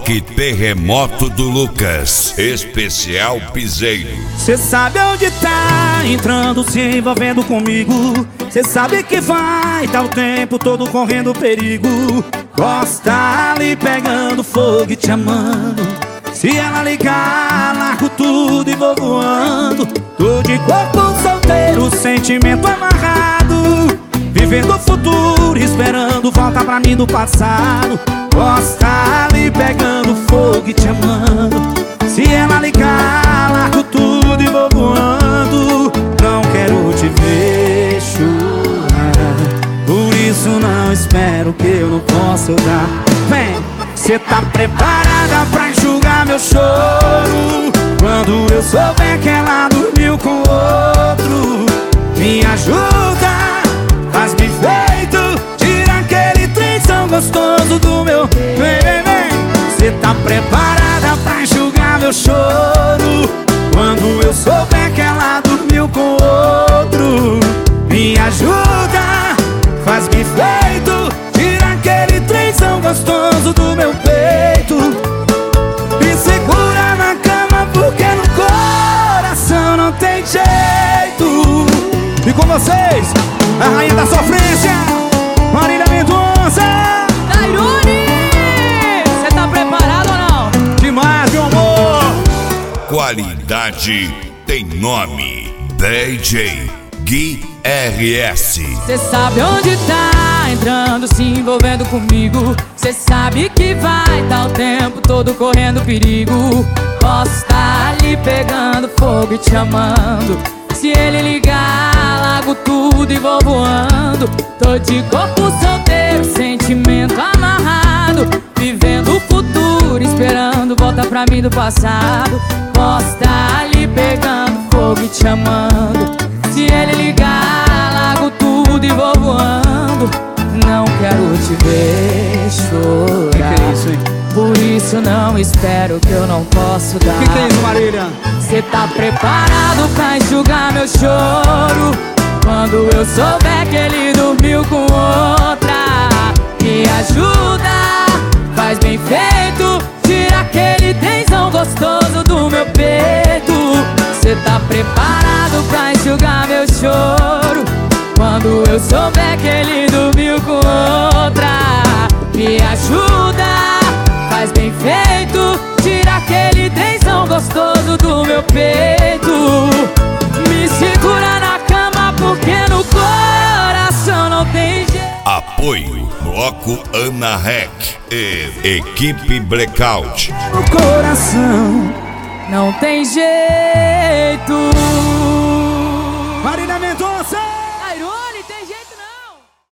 Rock Terremoto do Lucas, especial piseiro. Cê sabe onde tá entrando, se envolvendo comigo. Cê sabe que vai tá o tempo todo correndo perigo. Gosta ali pegando fogo e te amando. Se ela ligar, largo tudo e vou voando. Tô de corpo solteiro, sentimento amarrado, vivendo o futuro, esperando volta pra mim do passado. Gosta ali pegando fogo e te amando. Se ela ligar, largo tudo e vou voando. Não quero te ver chorar, por isso não espero que eu não possa dar. Vem! Cê tá preparada pra enxugar meu choro quando eu souber que ela dormiu com outro? Me ajuda, faz bem feito, tira aquele trenzão gostoso do meu. Vem, vem, vem. Cê tá preparada pra enxugar meu choro quando eu souber que ela dormiu com outro? Me ajuda, faz bem feito, tira aquele trenzão gostoso do meu peito. Me segura na cama porque no coração não tem jeito. E com vocês, a rainha da sofrência, Marília Mendonça. Tairone, cê tá preparado ou não? Demais, meu amor. Qualidade tem nome, DJ Gui RS. Cê sabe onde tá entrando, se envolvendo comigo. Cê sabe que vai tá o tempo todo correndo perigo. Posso estar ali pegando fogo e te amando. Se ele ligar, largo tudo e vou voando. Tô de corpo solteiro, sentimento amarrado, vivendo o futuro, esperando volta pra mim do passado. Posso estar ali pegando fogo e te amando. Se ele ligar, largo tudo e vou voando. Não quero te ver chorar, Que é isso, hein? por isso não espero que eu não posso dar. Que é isso, Marília? Cê tá preparado pra enxugar meu choro quando eu souber que ele dormiu com outra? Me ajuda, faz bem feito, tira aquele tensão gostoso do meu peito. Cê tá preparado pra enxugar meu choro quando eu souber que ele dormiu com outra? Me ajuda, faz bem feito, tira aquele tensão gostoso do meu peito. Me segura na cama porque no coração não tem jeito. Apoio Bloco Ana Rec e Equipe Blackout. No coração não tem jeito.